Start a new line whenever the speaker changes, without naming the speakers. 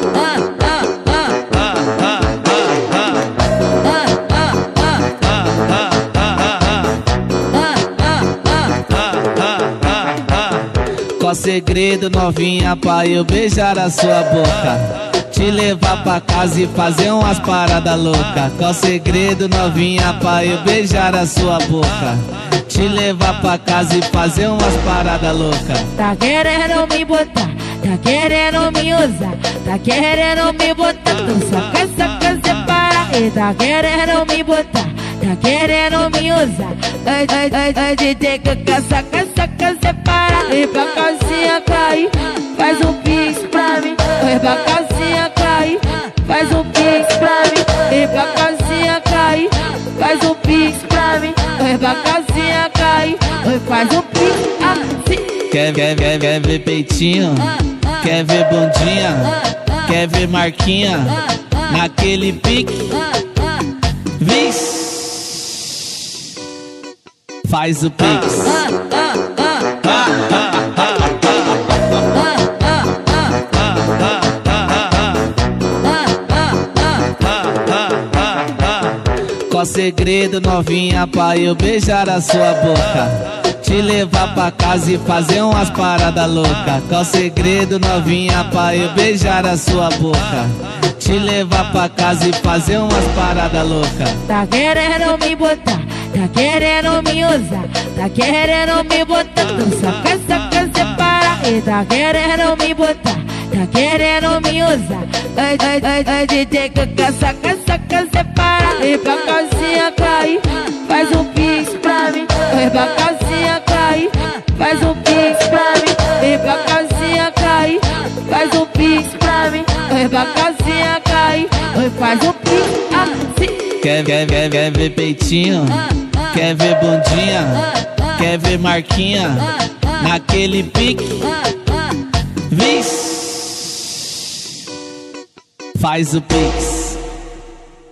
Qual segredo, novinha, pra eu beijar a sua boca? Te levar pra casa e fazer umas paradas loucas. Qual segredo, novinha, pra eu beijar a sua boca? Te levar pra casa e fazer umas paradas loucas.
Tá querendo me botar, tá querendo me usar, tá querendo me botar, então saca, separa. E tá querendo me botar, tá querendo me usar, ai, DJ que saca, separa. E pra casinha cair, faz um pix pra mim. E pra casinha cair, faz um pix pra mim. E pra casinha cair, faz um pix pra mim. E pra casinha cair, faz um pix assim.
Quer ver peitinho? Quer ver bundinha? Quer ver marquinha? Naquele pique? Vixe! Faz o pix. Qual segredo, novinha, pra eu beijar a sua boca? Te levar pra casa e fazer umas paradas loucas. Qual segredo, novinha, pra eu beijar a sua boca? Te levar pra casa e fazer umas paradas loucas.
Tá querendo me botar, tá querendo me usar, tá querendo me botar, então saca, separa. E tá querendo me botar, tá querendo me usar, ai, DJ que saca, separa. E pra casinha cair, faz um pix pra mim. E pra casinha cair, faz um pix pra mim. E pra casinha cair, faz um pix pra mim. E pra casinha cair, faz um pix assim.
Quer ver peitinho? Quer ver bundinha? Quer ver marquinha? Naquele pique? Vixe! Faz o pix.